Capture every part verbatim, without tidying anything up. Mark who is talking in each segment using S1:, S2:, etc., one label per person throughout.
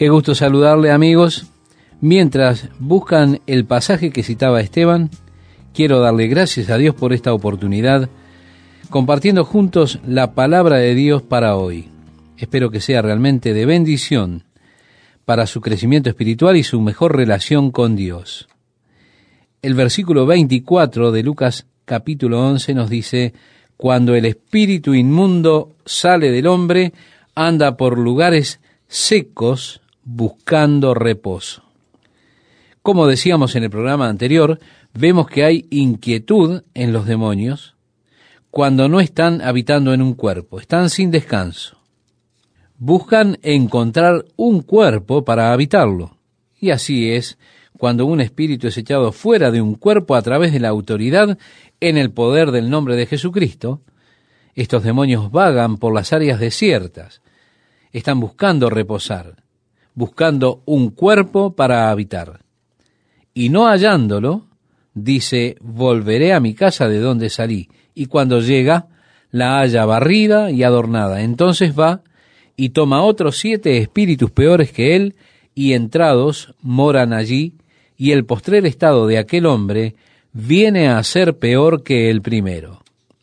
S1: Qué gusto saludarle, amigos. Mientras buscan el pasaje que citaba Esteban, quiero darle gracias a Dios por esta oportunidad, compartiendo juntos la palabra de Dios para hoy. Espero que sea realmente de bendición para su crecimiento espiritual y su mejor relación con Dios. El versículo veinticuatro de Lucas capítulo once nos dice: cuando el espíritu inmundo sale del hombre, anda por lugares secos buscando reposo. Como decíamos en el programa anterior, vemos que hay inquietud en los demonios cuando no están habitando en un cuerpo, están sin descanso. Buscan encontrar un cuerpo para habitarlo. Y así es cuando un espíritu es echado fuera de un cuerpo a través de la autoridad en el poder del nombre de Jesucristo. Estos demonios vagan por las áreas desiertas, están buscando reposar, buscando un cuerpo para habitar. Y no hallándolo, dice: volveré a mi casa de donde salí. Y cuando llega, la halla barrida y adornada. Entonces va y toma otros siete espíritus peores que él, y entrados moran allí, y el postrer estado de aquel hombre viene a ser peor que el primero.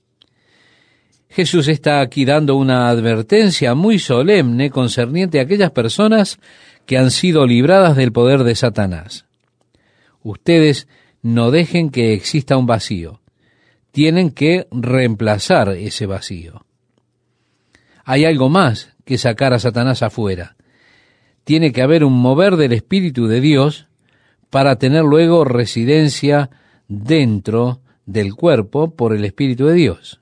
S1: Jesús está aquí dando una advertencia muy solemne concerniente a aquellas personas que han sido libradas del poder de Satanás. Ustedes no dejen que exista un vacío. Tienen que reemplazar ese vacío. Hay algo más que sacar a Satanás afuera. Tiene que haber un mover del Espíritu de Dios para tener luego residencia dentro del cuerpo por el Espíritu de Dios.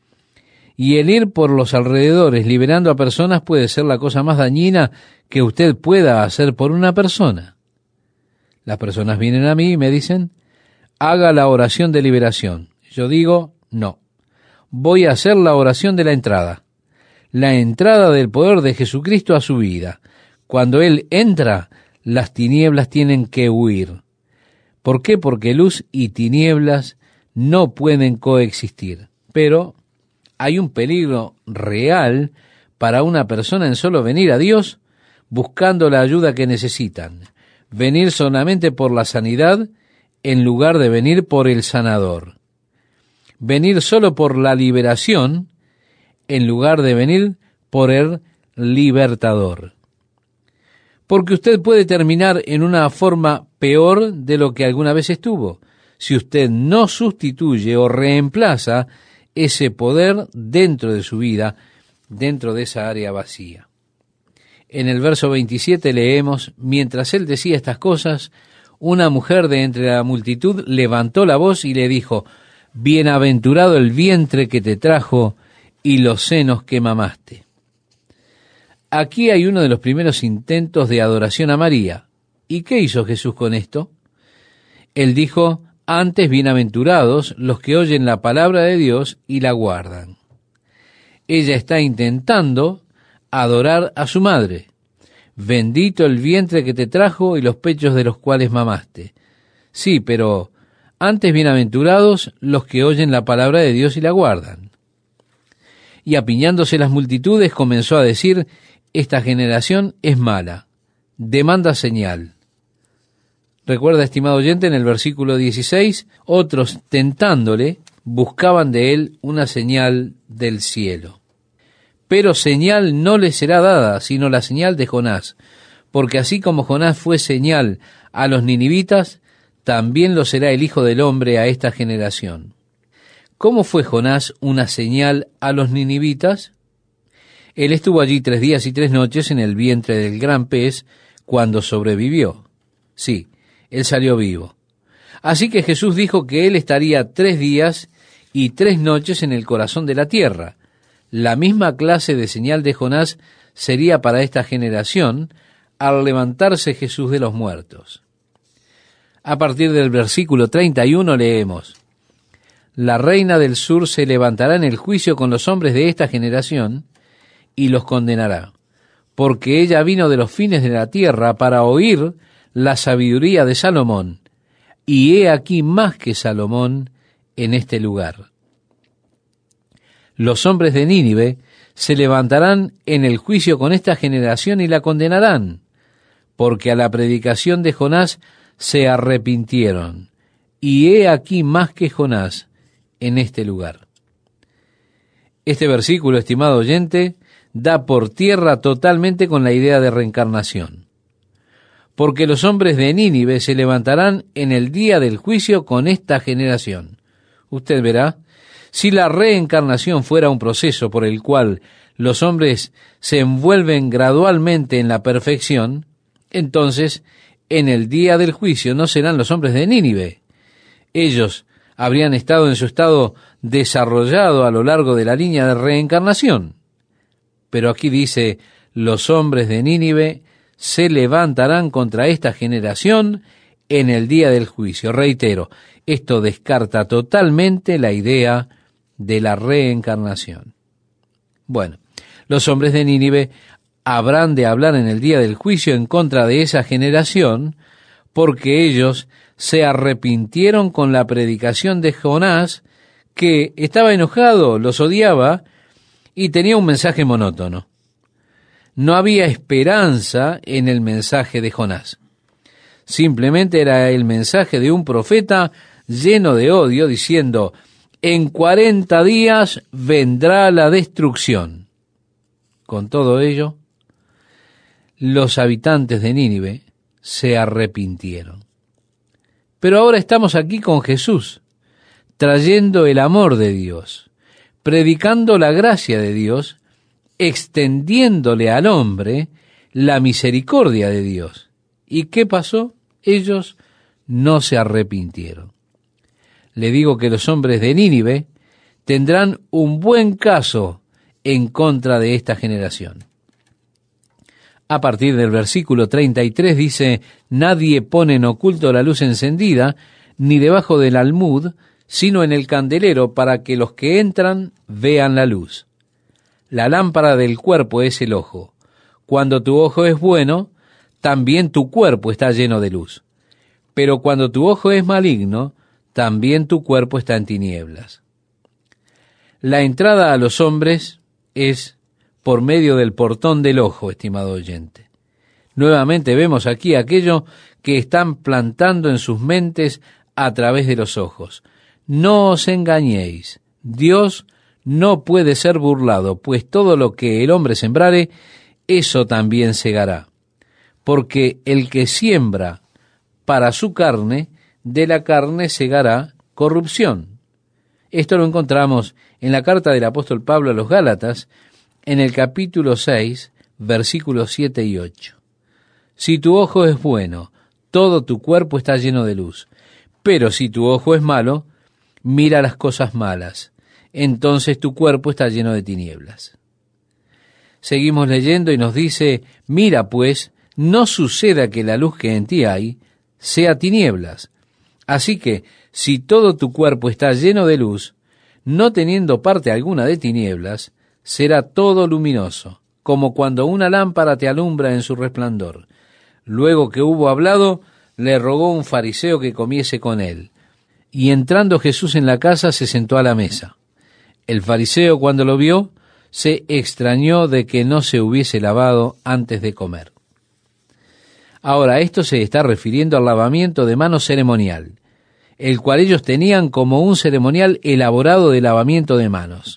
S1: Y el ir por los alrededores liberando a personas puede ser la cosa más dañina que usted pueda hacer por una persona. Las personas vienen a mí y me dicen: haga la oración de liberación. Yo digo: no, voy a hacer la oración de la entrada. La entrada del poder de Jesucristo a su vida. Cuando Él entra, las tinieblas tienen que huir. ¿Por qué? Porque luz y tinieblas no pueden coexistir. Pero hay un peligro real para una persona en solo venir a Dios buscando la ayuda que necesitan. Venir solamente por la sanidad en lugar de venir por el sanador. Venir solo por la liberación en lugar de venir por el libertador. Porque usted puede terminar en una forma peor de lo que alguna vez estuvo, si usted no sustituye o reemplaza ese poder dentro de su vida, dentro de esa área vacía. En el verso veintisiete leemos: mientras él decía estas cosas, una mujer de entre la multitud levantó la voz y le dijo: bienaventurado el vientre que te trajo y los senos que mamaste. Aquí hay uno de los primeros intentos de adoración a María. ¿Y qué hizo Jesús con esto? Él dijo: antes bienaventurados los que oyen la palabra de Dios y la guardan. Ella está intentando adorar a su madre. Bendito el vientre que te trajo y los pechos de los cuales mamaste. Sí, pero antes bienaventurados los que oyen la palabra de Dios y la guardan. Y apiñándose las multitudes comenzó a decir: esta generación es mala, demanda señal. Recuerda, estimado oyente, en el versículo dieciséis, otros tentándole buscaban de él una señal del cielo. Pero señal no le será dada, sino la señal de Jonás, porque así como Jonás fue señal a los ninivitas, también lo será el Hijo del Hombre a esta generación. ¿Cómo fue Jonás una señal a los ninivitas? Él estuvo allí tres días y tres noches en el vientre del gran pez cuando sobrevivió. Sí, él salió vivo. Así que Jesús dijo que él estaría tres días y tres noches en el corazón de la tierra. La misma clase de señal de Jonás sería para esta generación al levantarse Jesús de los muertos. A partir del versículo treinta y uno leemos: la reina del sur se levantará en el juicio con los hombres de esta generación y los condenará, porque ella vino de los fines de la tierra para oír la sabiduría de Salomón, y he aquí más que Salomón en este lugar. Los hombres de Nínive se levantarán en el juicio con esta generación y la condenarán, porque a la predicación de Jonás se arrepintieron, y he aquí más que Jonás en este lugar. Este versículo, estimado oyente, da por tierra totalmente con la idea de reencarnación, porque los hombres de Nínive se levantarán en el día del juicio con esta generación. Usted verá, si la reencarnación fuera un proceso por el cual los hombres se envuelven gradualmente en la perfección, entonces, en el día del juicio no serán los hombres de Nínive. Ellos habrían estado en su estado desarrollado a lo largo de la línea de reencarnación. Pero aquí dice, los hombres de Nínive se levantarán contra esta generación en el día del juicio. Reitero, esto descarta totalmente la idea de la reencarnación. Bueno, los hombres de Nínive habrán de hablar en el día del juicio en contra de esa generación, porque ellos se arrepintieron con la predicación de Jonás, que estaba enojado, los odiaba y tenía un mensaje monótono. No había esperanza en el mensaje de Jonás. Simplemente era el mensaje de un profeta lleno de odio, diciendo, en cuarenta días vendrá la destrucción. Con todo ello, los habitantes de Nínive se arrepintieron. Pero ahora estamos aquí con Jesús, trayendo el amor de Dios, predicando la gracia de Dios, extendiéndole al hombre la misericordia de Dios. ¿Y qué pasó? Ellos no se arrepintieron. Le digo que los hombres de Nínive tendrán un buen caso en contra de esta generación. A partir del versículo treinta y tres dice, nadie pone en oculto la luz encendida, ni debajo del almud, sino en el candelero, para que los que entran vean la luz. La lámpara del cuerpo es el ojo. Cuando tu ojo es bueno, también tu cuerpo está lleno de luz. Pero cuando tu ojo es maligno, también tu cuerpo está en tinieblas. La entrada a los hombres es por medio del portón del ojo, estimado oyente. Nuevamente vemos aquí aquello que están plantando en sus mentes a través de los ojos. No os engañéis, Dios no puede ser burlado, pues todo lo que el hombre sembrare, eso también segará. Porque el que siembra para su carne, de la carne segará corrupción. Esto lo encontramos en la carta del apóstol Pablo a los Gálatas, en el capítulo seis, versículos siete y ocho. Si tu ojo es bueno, todo tu cuerpo está lleno de luz. Pero si tu ojo es malo, mira las cosas malas. Entonces tu cuerpo está lleno de tinieblas. Seguimos leyendo y nos dice, mira pues, no suceda que la luz que en ti hay sea tinieblas. Así que, si todo tu cuerpo está lleno de luz, no teniendo parte alguna de tinieblas, será todo luminoso, como cuando una lámpara te alumbra en su resplandor. Luego que hubo hablado, le rogó un fariseo que comiese con él. Y entrando Jesús en la casa, se sentó a la mesa. El fariseo, cuando lo vio, se extrañó de que no se hubiese lavado antes de comer. Ahora, esto se está refiriendo al lavamiento de manos ceremonial, el cual ellos tenían como un ceremonial elaborado de lavamiento de manos.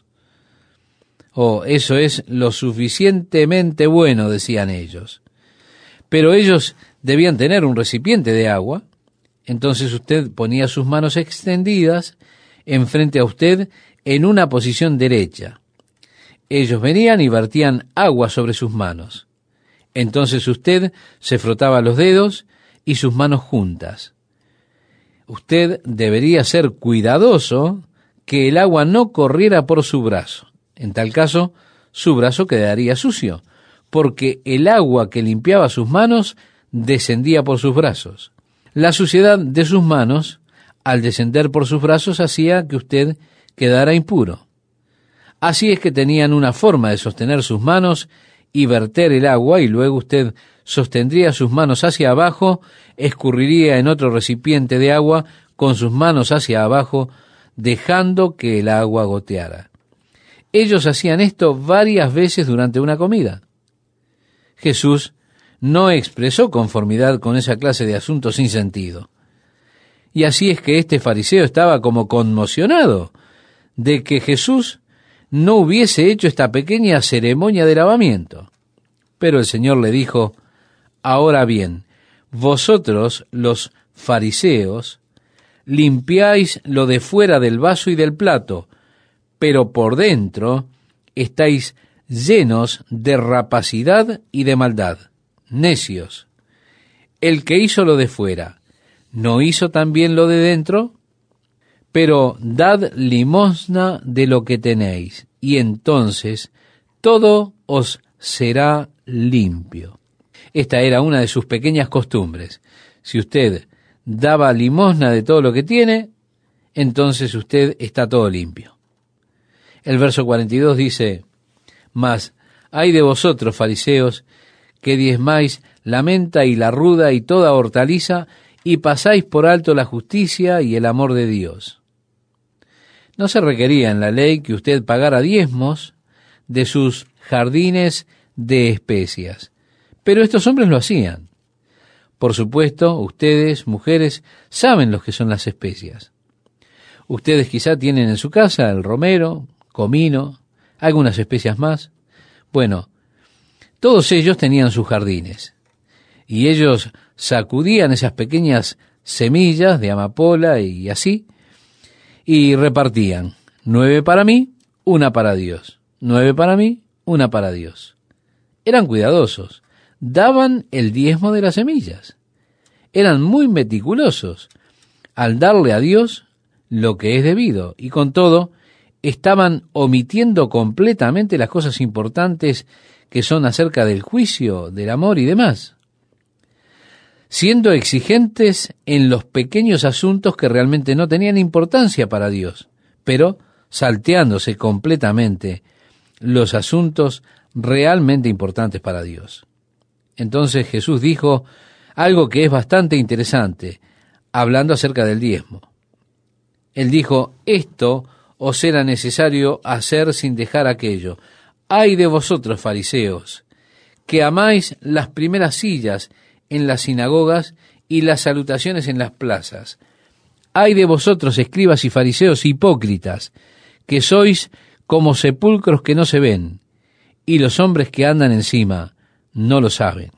S1: Oh, eso es lo suficientemente bueno, decían ellos. Pero ellos debían tener un recipiente de agua, entonces usted ponía sus manos extendidas enfrente a usted en una posición derecha. Ellos venían y vertían agua sobre sus manos. Entonces usted se frotaba los dedos y sus manos juntas. Usted debería ser cuidadoso que el agua no corriera por su brazo. En tal caso, su brazo quedaría sucio, porque el agua que limpiaba sus manos descendía por sus brazos. La suciedad de sus manos, al descender por sus brazos, hacía que usted quedara impuro. Así es que tenían una forma de sostener sus manos y verter el agua, y luego usted sostendría sus manos hacia abajo, escurriría en otro recipiente de agua con sus manos hacia abajo, dejando que el agua goteara. Ellos hacían esto varias veces durante una comida. Jesús no expresó conformidad con esa clase de asuntos sin sentido. Y así es que este fariseo estaba como conmocionado de que Jesús no hubiese hecho esta pequeña ceremonia de lavamiento. Pero el Señor le dijo: ahora bien, vosotros, los fariseos, limpiáis lo de fuera del vaso y del plato, pero por dentro estáis llenos de rapacidad y de maldad. Necios. El que hizo lo de fuera, ¿no hizo también lo de dentro? Pero dad limosna de lo que tenéis, y entonces todo os será limpio. Esta era una de sus pequeñas costumbres. Si usted daba limosna de todo lo que tiene, entonces usted está todo limpio. El verso cuarenta y dos dice: mas ay de vosotros, fariseos, que diezmáis la menta y la ruda y toda hortaliza, y pasáis por alto la justicia y el amor de Dios. No se requería en la ley que usted pagara diezmos de sus jardines de especias, pero estos hombres lo hacían. Por supuesto, ustedes, mujeres, saben lo que son las especias. Ustedes quizá tienen en su casa el romero, comino, algunas especias más. Bueno, todos ellos tenían sus jardines, y ellos sacudían esas pequeñas semillas de amapola y así, y repartían: nueve para mí, una para Dios; nueve para mí, una para Dios. Eran cuidadosos, daban el diezmo de las semillas. Eran muy meticulosos al darle a Dios lo que es debido, y con todo estaban omitiendo completamente las cosas importantes que son acerca del juicio, del amor y demás, siendo exigentes en los pequeños asuntos que realmente no tenían importancia para Dios, pero salteándose completamente los asuntos realmente importantes para Dios. Entonces Jesús dijo algo que es bastante interesante, hablando acerca del diezmo. Él dijo: esto os era necesario hacer sin dejar aquello. Ay de vosotros, fariseos, que amáis las primeras sillas en las sinagogas y las salutaciones en las plazas. Ay de vosotros, escribas y fariseos hipócritas, que sois como sepulcros que no se ven, y los hombres que andan encima no lo saben.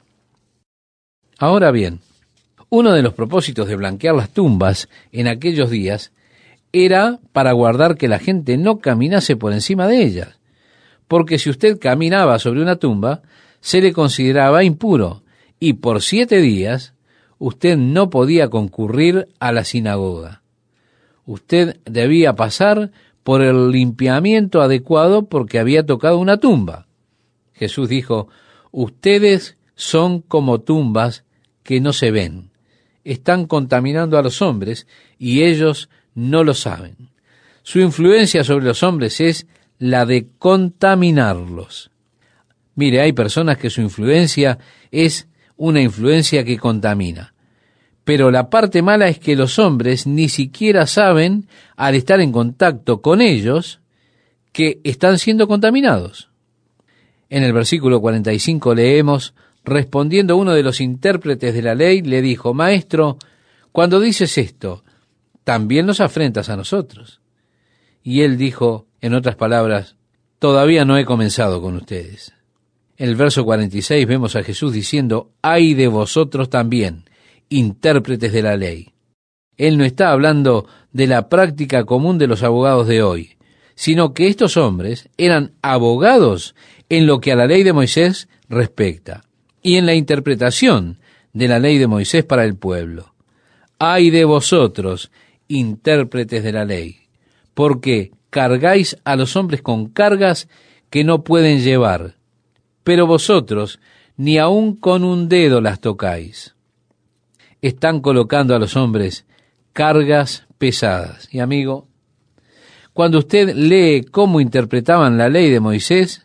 S1: Ahora bien, uno de los propósitos de blanquear las tumbas en aquellos días era para guardar que la gente no caminase por encima de ellas, porque si usted caminaba sobre una tumba, se le consideraba impuro, y por siete días usted no podía concurrir a la sinagoga. Usted debía pasar por el limpiamiento adecuado porque había tocado una tumba. Jesús dijo: ustedes son como tumbas que no se ven. Están contaminando a los hombres y ellos no lo saben. Su influencia sobre los hombres es la de contaminarlos. Mire, hay personas que su influencia es una influencia que contamina. Pero la parte mala es que los hombres ni siquiera saben, al estar en contacto con ellos, que están siendo contaminados. En el versículo cuarenta y cinco leemos: respondiendo uno de los intérpretes de la ley, le dijo: Maestro, cuando dices esto, ¿también nos afrentas a nosotros? Y él dijo, en otras palabras: todavía no he comenzado con ustedes. En el verso cuarenta y seis vemos a Jesús diciendo: ay de vosotros también, intérpretes de la ley. Él no está hablando de la práctica común de los abogados de hoy, sino que estos hombres eran abogados en lo que a la ley de Moisés respecta, y en la interpretación de la ley de Moisés para el pueblo. Ay de vosotros, intérpretes de la ley, porque cargáis a los hombres con cargas que no pueden llevar, pero vosotros ni aun con un dedo las tocáis. Están colocando a los hombres cargas pesadas. Y amigo, cuando usted lee cómo interpretaban la ley de Moisés,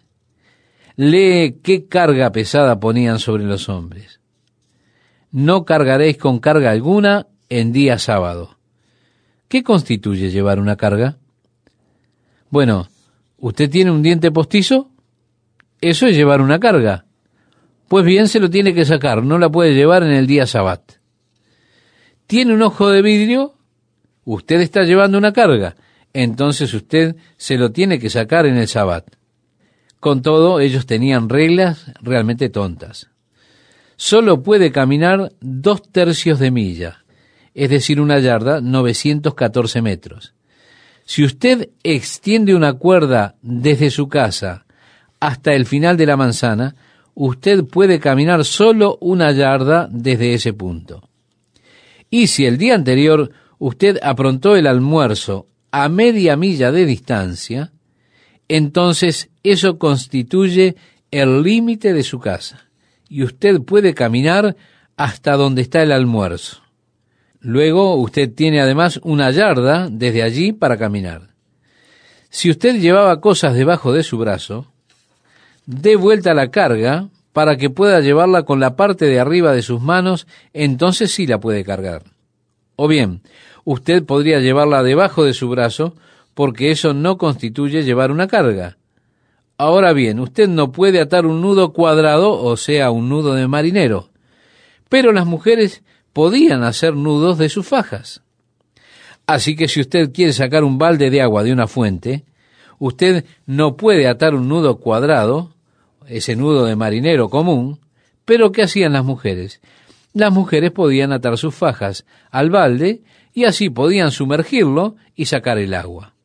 S1: lee qué carga pesada ponían sobre los hombres. No cargaréis con carga alguna en día sábado. ¿Qué constituye llevar una carga? Bueno, ¿usted tiene un diente postizo? Eso es llevar una carga. Pues bien, se lo tiene que sacar, no la puede llevar en el día Sabbat. ¿Tiene un ojo de vidrio? Usted está llevando una carga, entonces usted se lo tiene que sacar en el Sabbat. Con todo, ellos tenían reglas realmente tontas. Solo puede caminar dos tercios de milla, es decir, una yarda, novecientos catorce metros. Si usted extiende una cuerda desde su casa hasta el final de la manzana, usted puede caminar solo una yarda desde ese punto. Y si el día anterior usted aprontó el almuerzo a media milla de distancia, entonces eso constituye el límite de su casa, y usted puede caminar hasta donde está el almuerzo. Luego usted tiene además una yarda desde allí para caminar. Si usted llevaba cosas debajo de su brazo, dé vuelta la carga para que pueda llevarla con la parte de arriba de sus manos, entonces sí la puede cargar. O bien, usted podría llevarla debajo de su brazo, porque eso no constituye llevar una carga. Ahora bien, usted no puede atar un nudo cuadrado, o sea, un nudo de marinero, pero las mujeres podían hacer nudos de sus fajas. Así que si usted quiere sacar un balde de agua de una fuente, usted no puede atar un nudo cuadrado, ese nudo de marinero común, pero ¿qué hacían las mujeres? Las mujeres podían atar sus fajas al balde y así podían sumergirlo y sacar el agua.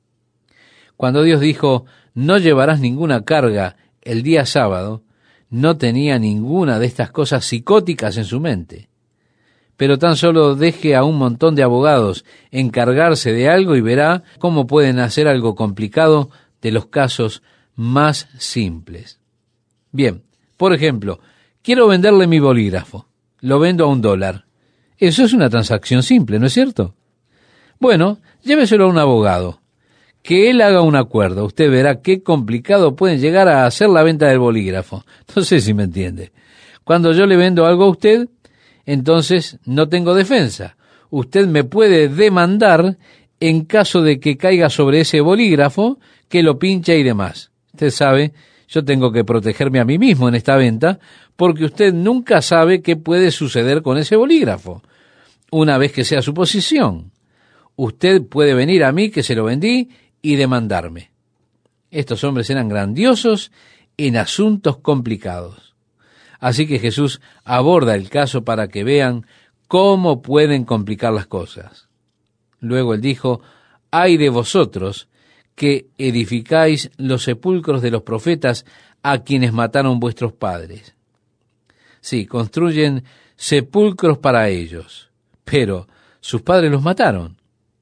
S1: Cuando Dios dijo, no llevarás ninguna carga el día sábado, no tenía ninguna de estas cosas psicóticas en su mente. Pero tan solo deje a un montón de abogados encargarse de algo y verá cómo pueden hacer algo complicado de los casos más simples. Bien, por ejemplo, quiero venderle mi bolígrafo. Lo vendo a un dólar. Eso es una transacción simple, ¿no es cierto? Bueno, lléveselo a un abogado. Que él haga un acuerdo. Usted verá qué complicado pueden llegar a hacer la venta del bolígrafo. No sé si me entiende. Cuando yo le vendo algo a usted, entonces no tengo defensa. Usted me puede demandar en caso de que caiga sobre ese bolígrafo, que lo pinche y demás. Usted sabe, yo tengo que protegerme a mí mismo en esta venta, porque usted nunca sabe qué puede suceder con ese bolígrafo. Una vez que sea su posición, usted puede venir a mí que se lo vendí y demandarme. Estos hombres eran grandiosos en asuntos complicados. Así que Jesús aborda el caso para que vean cómo pueden complicar las cosas. Luego él dijo, «Ay de vosotros que edificáis los sepulcros de los profetas a quienes mataron vuestros padres». Sí, construyen sepulcros para ellos, pero sus padres los mataron.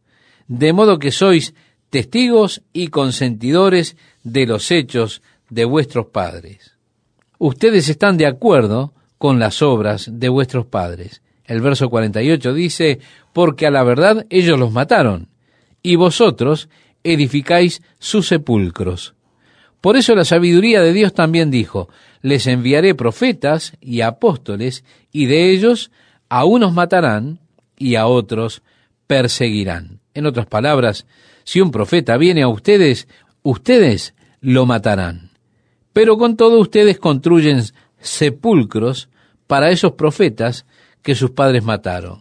S1: De modo que sois testigos y consentidores de los hechos de vuestros padres. Ustedes están de acuerdo con las obras de vuestros padres. El verso cuarenta y ocho dice, porque a la verdad ellos los mataron, y vosotros edificáis sus sepulcros. Por eso la sabiduría de Dios también dijo, les enviaré profetas y apóstoles, y de ellos a unos matarán y a otros perseguirán. En otras palabras, si un profeta viene a ustedes, ustedes lo matarán. Pero con todo ustedes construyen sepulcros para esos profetas que sus padres mataron.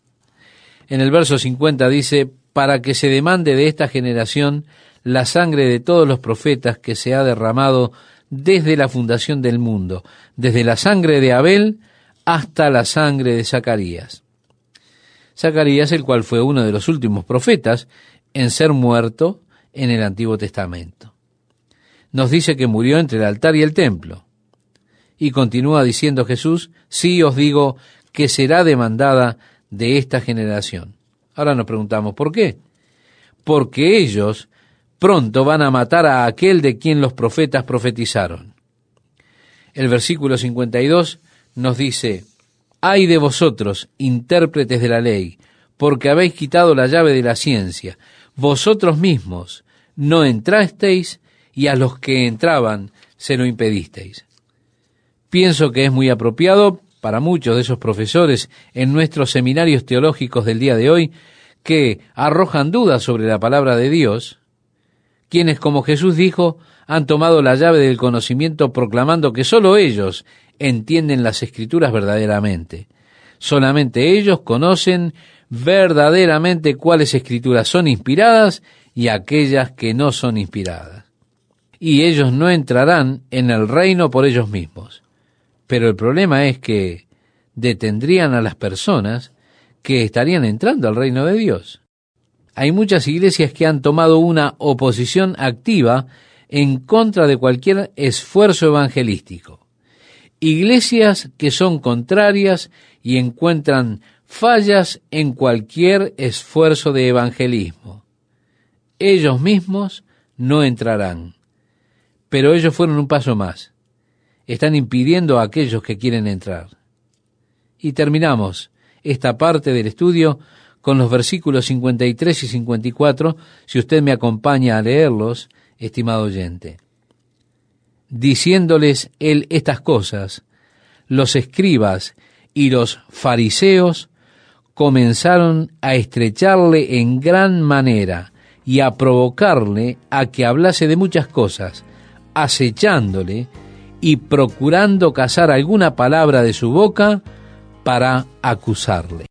S1: En el verso cincuenta dice, para que se demande de esta generación la sangre de todos los profetas que se ha derramado desde la fundación del mundo, desde la sangre de Abel hasta la sangre de Zacarías. Zacarías, el cual fue uno de los últimos profetas en ser muerto en el Antiguo Testamento. Nos dice que murió entre el altar y el templo. Y continúa diciendo Jesús, sí os digo que será demandada de esta generación. Ahora nos preguntamos, ¿por qué? Porque ellos pronto van a matar a aquel de quien los profetas profetizaron. El versículo cincuenta y dos nos dice, ay de vosotros, intérpretes de la ley, porque habéis quitado la llave de la ciencia. Vosotros mismos no entrasteis y a los que entraban se lo impedisteis. Pienso que es muy apropiado para muchos de esos profesores en nuestros seminarios teológicos del día de hoy que arrojan dudas sobre la palabra de Dios, quienes, como Jesús dijo, han tomado la llave del conocimiento proclamando que sólo ellos entienden las Escrituras verdaderamente. Solamente ellos conocen verdaderamente cuáles Escrituras son inspiradas y aquellas que no son inspiradas. Y ellos no entrarán en el reino por ellos mismos. Pero el problema es que detendrían a las personas que estarían entrando al reino de Dios. Hay muchas iglesias que han tomado una oposición activa en contra de cualquier esfuerzo evangelístico. Iglesias que son contrarias y encuentran fallas en cualquier esfuerzo de evangelismo. Ellos mismos no entrarán. Pero ellos fueron un paso más. Están impidiendo a aquellos que quieren entrar. Y terminamos esta parte del estudio con los versículos cincuenta y tres y cincuenta y cuatro, si usted me acompaña a leerlos, estimado oyente. Diciéndoles él estas cosas, los escribas y los fariseos comenzaron a estrecharle en gran manera y a provocarle a que hablase de muchas cosas, acechándole y procurando cazar alguna palabra de su boca para acusarle.